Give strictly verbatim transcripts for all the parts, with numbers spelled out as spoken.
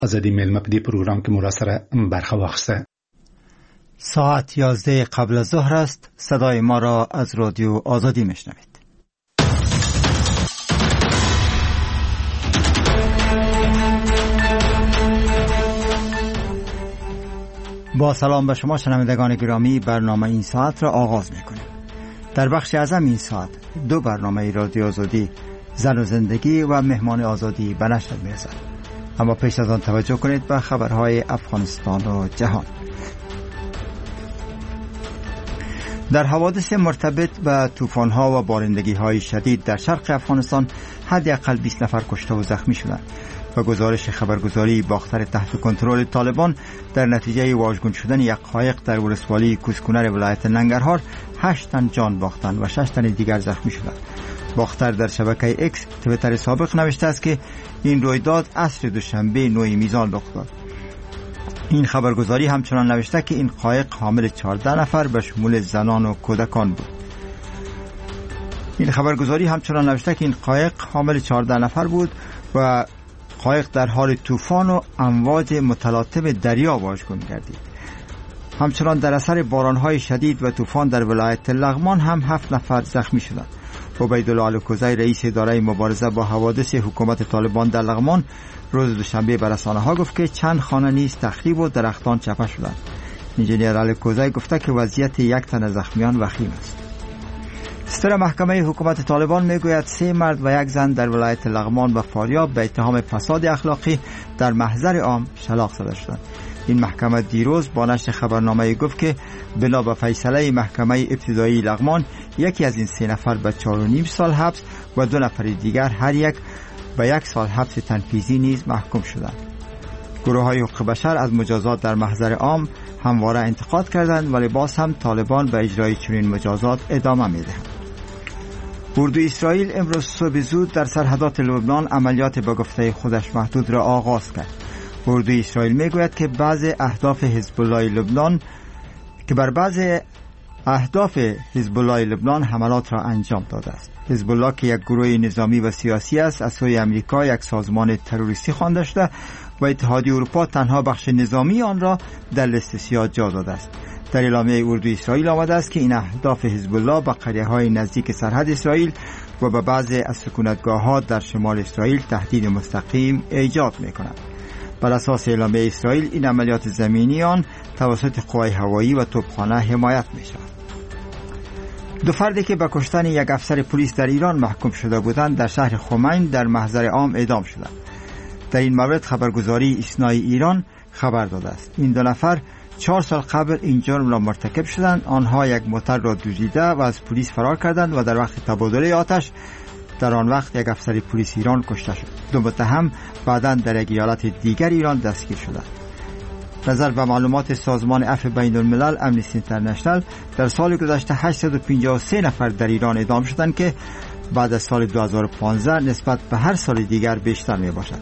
آزادی میلمه په دې پروګرام کې مو را سره برخه واخیسته. ساعت یازده قبل از ظهر است. صدای ما را از رادیو آزادی میشنوید. با سلام به شما شنوندگان گرامی، برنامه این ساعت را آغاز میکنیم. در بخش اعظم این ساعت دو برنامه رادیو آزادی، زن و زندگی و مهمان آزادی به نشر میرسد. اما پیش از آن توجه کنید به خبرهای افغانستان و جهان. در حوادث مرتبط به طوفان‌ها و بارندگی‌های شدید در شرق افغانستان حداقل بیست نفر کشته و زخمی شدند. و گزارش خبرگزاری باختر تحت کنترل طالبان در نتیجه واژگون شدن یک قایق در ولسوالی کوسکنر ولایت ننگرهار هشت تن جان باختند و شش تن دیگر زخمی شدند. باختر در شبکه اکس تویتر سابق نوشته است که این رویداد عصر دوشنبه نوی میزان رخ داد. این خبرگزاری همچنان نوشته که این قایق حامل چهارده نفر به شمول زنان و کودکان بود. این خبرگزاری همچنان نوشته که این قایق حامل چهارده نفر بود و قایق در حال طوفان و امواج متلاطم دریا واژگون گردید. همچنان در اثر بارانهای شدید و طوفان در ولایت لغمان هم هفت نفر زخمی شدند. عبیدالله الکوزی رئیس اداره مبارزه با حوادث حکومت طالبان در لغمان روز دوشنبه به رسانه‌ها گفت که چند خانه نیز تخریب و درختان چپه شدند. انجینیر الکوزی گفته که وضعیت یک تن از زخمیان وخیم است. ستر محکمه حکومت طالبان میگوید سه مرد و یک زن در ولایت لغمان و فاریاب به اتهام فساد اخلاقی در محضر عام شلاق زده شدند. این محکمه دیروز با نشر خبرنامه گفت که بنا به فیصله محکمه ابتدایی لغمان یکی از این سه نفر به چهار و نیم سال حبس و دو نفر دیگر هر یک به یک سال حبس تنفیذی نیز محکوم شدند. گروه های حقوق بشر از مجازات در محضر عام همواره انتقاد کردند ولی باز هم طالبان به اجرای چنین مجازات ادامه میدهند. اردوی اسرائیل امروز صبح زود در سرحدات لبنان عملیات به گفته خودش محدود را آغاز کرد. اردوی اسرائیل میگوید که بعض اهداف حزب الله لبنان که بر بعض اهداف حزب الله لبنان حملات را انجام داده است. حزب الله که یک گروه نظامی و سیاسی است از سوی امریکا یک سازمان تروریستی خوانده شده و اتحادیه اروپا تنها بخش نظامی آن را در لیست سیاه جا داده است. در اعلامیه اردوی اسرائیل آمده است که این اهداف حزب الله به قریه‌های نزدیک سرحد اسرائیل و به بعضی از سکونتگاه‌ها در شمال اسرائیل تهدید مستقیم ایجاد می‌کنند. بر اساس اعلامیه اسرائیل این عملیات زمینی آن توسط قوای هوایی و توپخانه حمایت می‌شود. دو فردی که به کشتن یک افسر پلیس در ایران محکوم شده بودند در شهر خمین در محضر عام اعدام شدند. در این مورد خبرگزاری ایسنای ایران خبر داده است. این دو نفر چهار سال قبل این جرم را مرتکب شدند. آنها یک موتر را دزدیده و از پلیس فرار کردند و در وقت تبادله آتش در آن وقت یک افسر پلیس ایران کشته شد. دو متهم بعداً در یک ایالت دیگر ایران دستگیر شدند. نظر به معلومات سازمان عفو بین الملل امنیستی اینترنشنال در سال گذشته هشتصد و پنجاه و سه نفر در ایران اعدام شدند که بعد از سال دو هزار و پانزده نسبت به هر سال دیگر بیشتر می باشد.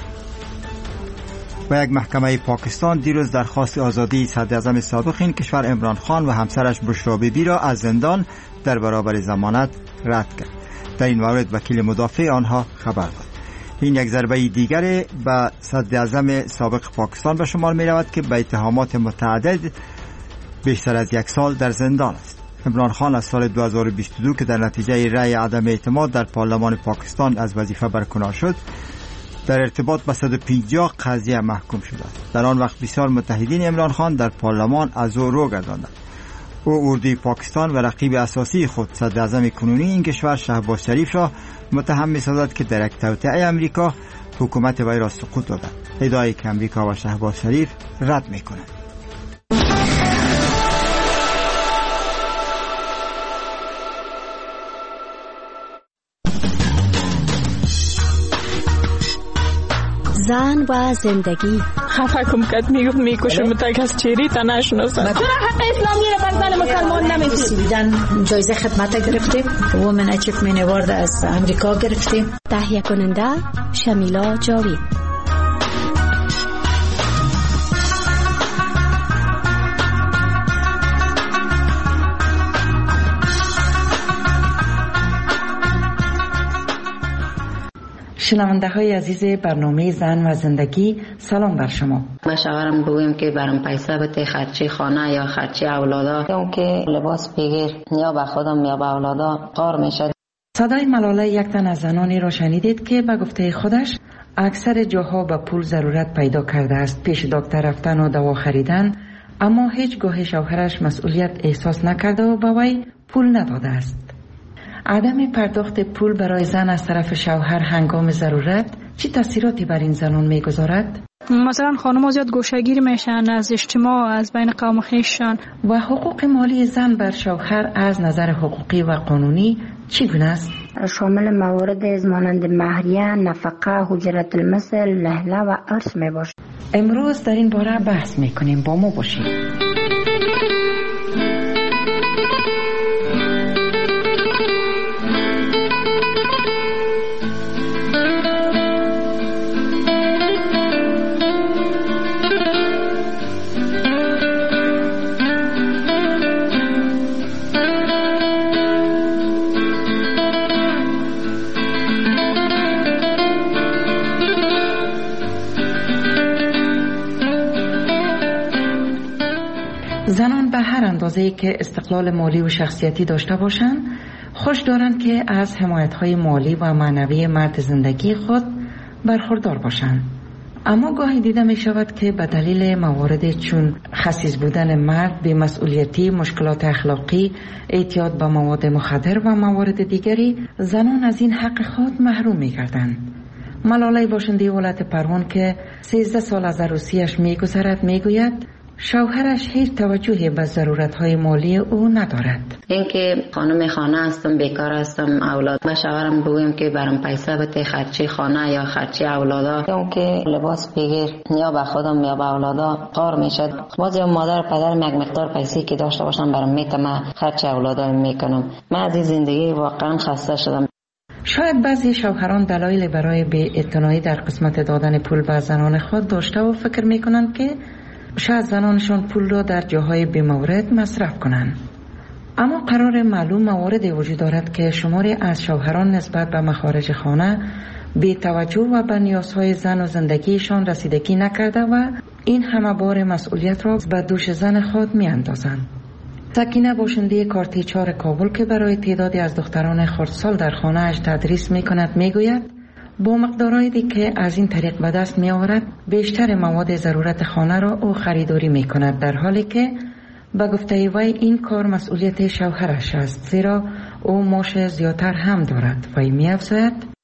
و یک محکمه پاکستان دیروز درخواست آزادی صدر اعظم سابق این کشور عمران خان و همسرش بشرا بیبی را از زندان در برابر ضمانت رد کرد. در این مورد وکیل مدافع آنها خبر داد. این یک ضربه دیگر به صدر اعظم سابق پاکستان به شمار می رود که به اتهامات متعدد بیشتر از یک سال در زندان است. عمران خان از سال دو هزار و بیست و دو که در نتیجه رأی عدم اعتماد در پارلمان پاکستان از وظیفه برکنار شد در ارتباط با صد و پنجاه قضیه محکوم شده. در آن وقت بسیار متحدین عمران خان در پارلمان از او رو گرداندند. او اردوی پاکستان و رقیب اساسی خود صدر اعظم کنونی این کشور شهباز شریف را متهم می‌سازد که در یک توطئه امریکا حکومت وی را سقوط داده. ادعایی که امریکا و شهباز شریف رد می‌کنند. زن و زندگی. خفه کم کد میگفت میکشم تا کس چیری تا نشناسم. چرا حق اسلامی را بر زن مسلمان نمیدید؟ جایزه خدمت گرفتیم. وومن اچیومنت اوارد از امریکا گرفتیم. تهیه کننده شمیلا جاوید. شنونده های عزیز برنامه زن و زندگی، سلام بر شما. با شوهرم بگویم که برام پیسه بده خرچی خانه یا خرچی اولادا، یا که لباس بگیر یا به خودم یا به اولادا قار میشه. صدای ملاله یک تن از زنانی را شنیدید که به گفته خودش اکثر جاها به پول ضرورت پیدا کرده است، پیش دکتر رفتن و دوا خریدن، اما هیچ گاه شوهرش مسئولیت احساس نکرده و به وی پول نداده است. عدم پرداخت پول برای زن از طرف شوهر هنگام ضرورت چه تاثیراتی بر این زنان میگذارد؟ مثلا خانم‌ها زیاد گوشه‌گیر میشن از اجتماع، از بین قوم خویششان. و حقوق مالی زن بر شوهر از نظر حقوقی و قانونی چگونه است؟ شامل موارد مانند مهریه، نفقه، حجرت المثل، لهله و ارث می باشد. امروز در این باره بحث میکنیم، با ما باشید. زنان به هر اندازه‌ای که استقلال مالی و شخصیتی داشته باشند، خوش دارند که از حمایت‌های مالی و معنوی مرد زندگی خود برخوردار باشند. اما گاهی دیده می شود که به دلیل موارد چون خسیس بودن مرد، بی‌مسئولیتی، مشکلات اخلاقی، اعتیاد به مواد مخدر و موارد دیگری، زنان از این حق خود محروم می گردند. ملاله باشنده ولایت پروان که سیزده سال از عروسیش می گذرد می گوید شوهرش هیچ توجهی به ضرورت‌های مالی او ندارد. اینکه خانم خانه هستم، بیکار هستم، اولاد. با شوهرم بگویم که برام پیسه بده خرچی خانه یا خرچی اولادا، یا که لباس بگیر یا به خودم یا به اولادا قار میشه. باز یا مادر پدر یک مقدار پیسه که داشته باشم برام میتونم خرچی اولادا میکنم. من از این زندگی واقعا خسته شدم. شاید بعضی شوهران دلایل برای بی‌اعتنایی در قسمت دادن پول به زنان خود داشته و فکر میکنند که شاید زنانشان پول را در جاهای بی‌مورد مصرف کنند. اما قرار معلوم مواردی وجود دارد که شماری از شوهران نسبت به مخارج خانه بی توجه و به نیازهای زن و زندگیشان رسیدگی نکرده و این همه بار مسئولیت را به دوش زن خود می اندازند. سکینه باشنده کارتیچار کابل که برای تعدادی از دختران خردسال در خانه اش تدریس می کند می گوید با مقدارهایی که از این طریق به دست می آورد بیشتر مواد ضرورت خانه را او خریداری می کند، در حالی که به گفته وی این کار مسئولیت شوهرش است، زیرا او معاش زیادتر هم دارد. وی می افزاید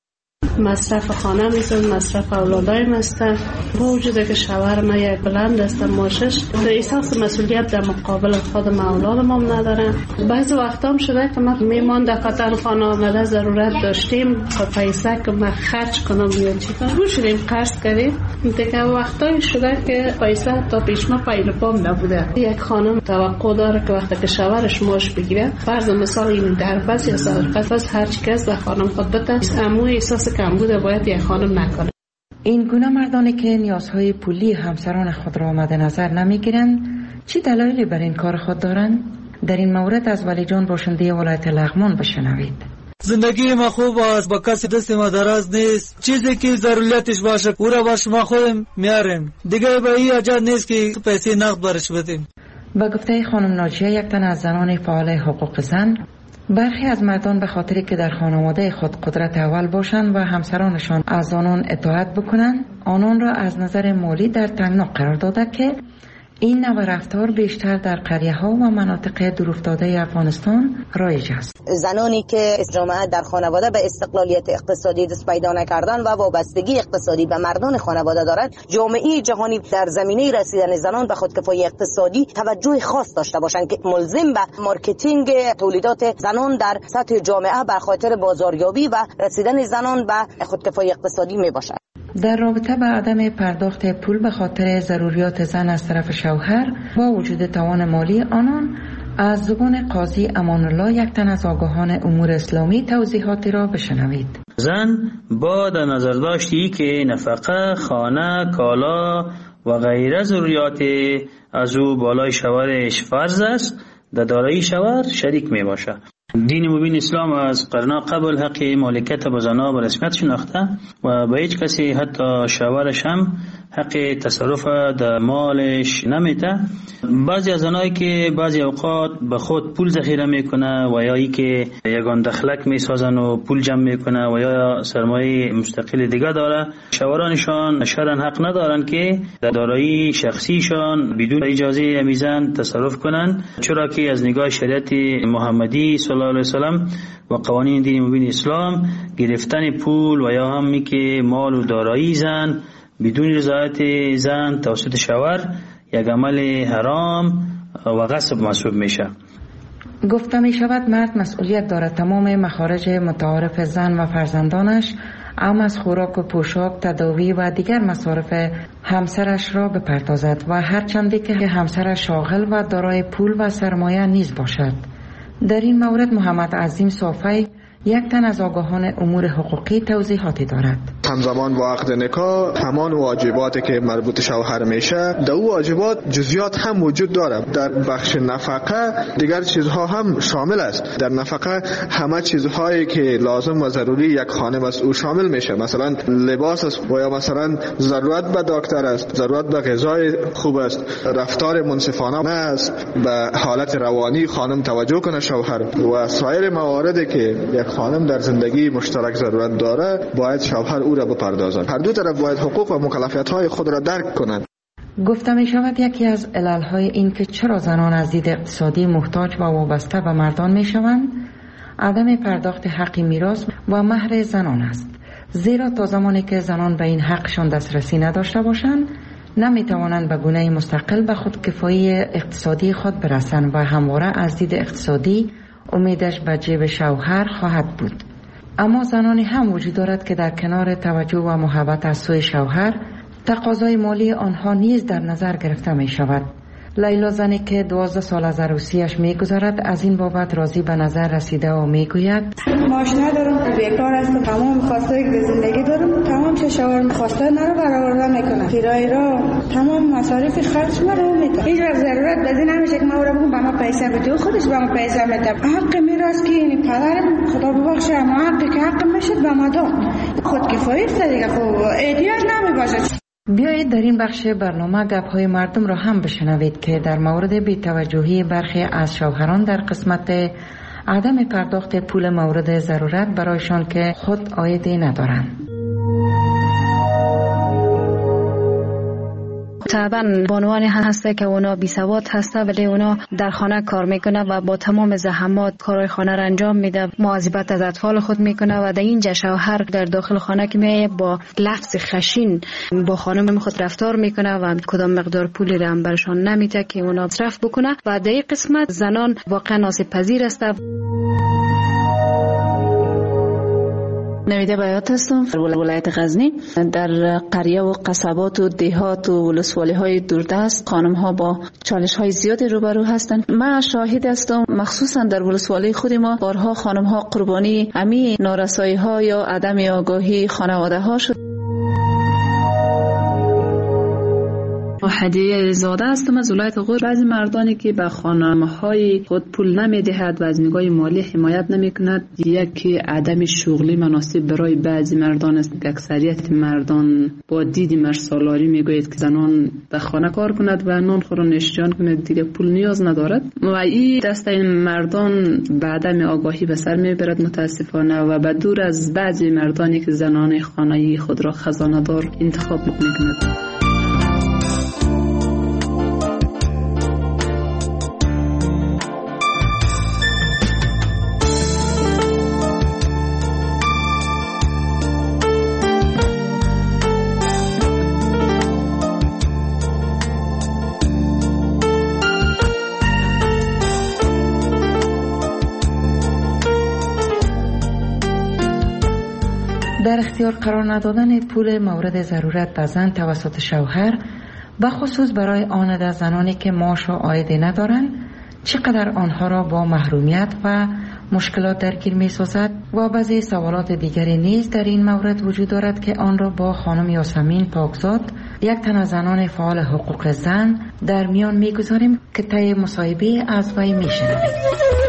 مصرف خانه میزن، مصرف اولادایم هستن. با وجود که شوهر ما یک بلند است معاشش، در احساس مسئولیت در مقابل خودم اولادم هم ندارم. بعضی وقتا هم شده که من میمانده قطعا خانه آمده ضرورت داشتیم و پیسه که من خرج کنم یا چی کنم رو شدیم قرض کردیم. دیگه وقتایی شده که پیسه تا پیش ما پایل پام نبوده. یک خانم توقع داره که وقتی که شوهرش معاش بگیره، فرض مثال این در پس یا صدقه پس هر چی کس به خانم خود بده، اما احساس کم بوده باید یک خانم نکنه. این گونه مردانی که نیازهای پولی همسران خود را مد نظر نمیگیرند چی دلایلی بر این کار خود دارند؟ در این مورد از ولی جان باشنده ولایت لغمان بشنوید. زندگی ما خوب است، با کسی دست ما دراز نیست. چیزی که ضرورتش باشه او را با شما خودم میاریم، دیگه به این حاجت نیست که پیسه نقد برش بدیم. با گفته خانم ناجیه، یک تن از زنان فعال حقوق زن، برخی از مردان به خاطری که در خانواده خود قدرت اول باشند و همسرانشان از آنان اطاعت بکنند، آنان را از نظر مالی در تنگنا قرار داده که این نوع رفتار بیشتر در قریه ها و مناطق دورافتاده افغانستان رایج است. زنانی که جامعه در خانواده به استقلالیت اقتصادی دست پیدا نکردن و وابستگی اقتصادی به مردان خانواده دارند، جامعه جهانی در زمینه رسیدن زنان به خودکفایی اقتصادی توجه خاص داشته باشند که ملزم به مارکتینگ تولیدات زنان در سطح جامعه به خاطر بازاریابی و رسیدن زنان به خودکفایی اقتصادی می باشد. در رابطه با عدم پرداخت پول به خاطر ضروریات زن از طرف شوهر با وجود توان مالی آنان، از زبان قاضی امان الله، یک تن از آگاهان امور اسلامی، توضیحاتی را بشنوید. زن با در نظر داشتی که نفقه، خانه، کالا و غیره ضروریات از او بالای شوهرش فرض است، در دارایی شوهر شریک می باشه. دین مبین اسلام از قرن قبل حق مالکیت به زنها به رسمیت شناخته و به هیچ کسی حتی شوهرش هم حق تصرف در مالش نمیده. بعضی از آنهایی که بعضی اوقات به خود پول ذخیره میکنه و یا ای که یگان دخلک میسازن و پول جمع میکنه و یا سرمایه مستقل دیگه داره، شوهرانشان شرعاً حق ندارن که در دارایی شخصیشان بدون اجازه میزن تصرف کنن، چرا که از نگاه شریعت محمدی صلی الله علیه وسلم و قوانین دین مبین اسلام گرفتن پول و یا همی که مال و دارایی زن بدون رضایت زن توسط شوهر یک عمل حرام و غصب محسوب میشه. گفته می شود مرد مسئولیت دارد تمام مخارج متعارف زن و فرزندانش، ام از خوراک و پوشاک، تداوی و دیگر مصارف همسرش را بپردازد و هر چندی که همسرش شاغل و دارای پول و سرمایه نیز باشد. در این مورد محمد عظیم صافی، یک تن از آگاهان امور حقوقی، توضیحاتی دارد. همزمان با عقد نکاح همان واجباتی که مربوط شوهر میشه، در او واجبات جزئیات هم وجود دارد. در بخش نفقه دیگر چیزها هم شامل است. در نفقه همه چیزهایی که لازم و ضروری یک خانم است او شامل میشه، مثلا لباس است و یا مثلا ضرورت به دکتر است، ضرورت به غذای خوب است، رفتار منصفانه است، به حالت روانی خانم توجه کنه شوهر و سایر مواردی که یک خانم در زندگی مشترک ضرورت داره باید شوهر او را بپردازد. هر دو طرف باید حقوق و مکلفیت‌های خود را درک کنند. گفته می شود یکی از علل‌های این که چرا زنان از دید اقتصادی محتاج و وابسته به مردان می شوند، عدم پرداخت حق میراث و مهر زنان است. زیرا تا زمانی که زنان به این حقشان دسترسی نداشته باشند، نمی توانند به گونه مستقل به خودکفایی اقتصادی خود برسند و همواره از دید اقتصادی امیدش به جیب شوهر خواهد بود. اما زنانی هم وجود دارد که در کنار توجه و محبت از سوی شوهر، تقاضای مالی آنها نیز در نظر گرفته می شود. لیلا زنی که دوازده سال از عروسیش می گذارد از این بابت راضی به نظر رسیده و می گوید معاش ندارم، بیکار هستم، تمام خواسته که زندگی دارم، تمام چه شوهر خواسته مرا برآورده میکنه، کرایه را تمام مصارف خرج مرا میکنه. هیچ وقت ضرورت بدی نمیشه که ما را بگم به ما پیسه بده، خودش به ما پیسه میده. حق میراث که این پدرم خدا ببخشه اما حقی که حق میشد به ما داد، خودکفایی است دیگه، خب احتیاج نمیباشه. بیایید در این بخش برنامه گپ‌های مردم را هم بشنوید که در مورد بی‌توجهی برخی از شوهران در قسمت عدم پرداخت پول مورد ضرورت برایشان که خود عایدی ندارند. طبعا بانوانی هسته که اونا بی سواد هسته ولی اونا در خانه کار میکنه و با تمام زحمات کارهای خانه را انجام میده، مواظبت از اطفال خود میکنه و در اینجا شوهر در داخل خانه که میه با لفظ خشین با خانم خود رفتار میکنه و کدام مقدار پولی را هم برشان نمیده که اونا مصرف بکنه و در این قسمت زنان واقعا آسیب پذیر است. نویده بیات هستم در ولایت غزنی. در قریه و قصبات و دهات و ولسوالی های دوردست خانم ها با چالش های زیادی روبرو هستند. من شاهد هستم مخصوصا در ولسوالی خود ما بارها خانم ها قربانی امی نارسایی ها یا عدم آگاهی خانواده ها شد. هدیه زاده هستم از ولایت غور. بعضی مردانی که به خانم‌های خود پول نمی‌دهد و از نگاه مالی حمایت نمی‌کند، یکی عدم شغلی مناسب برای بعضی مردان است که اکثریت مردان با دید مرسالاری میگوید که زنان به خانه کار کند و نان خور و نوشیجان کند، دیگه پول نیاز ندارد و این دست این مردان به عدم آگاهی به سر میبرد متاسفانه و به دور از بعضی مردانی که زنان خانه‌ای خود را خزانه دار انتخاب می‌کند. در اختیار قرار ندادن پول مورد ضرورت به زن توسط شوهر، به خصوص برای آن زنانی که معاش و عایدی ندارند، چقدر آنها را با محرومیت و مشکلات درگیر می سازد و بعضی سوالات دیگری نیز در این مورد وجود دارد که آن را با خانم یاسمین پاکزاد، یک تن از زنان فعال حقوق زن، در میان می گذاریم که طی مصاحبه از وی می شنوید.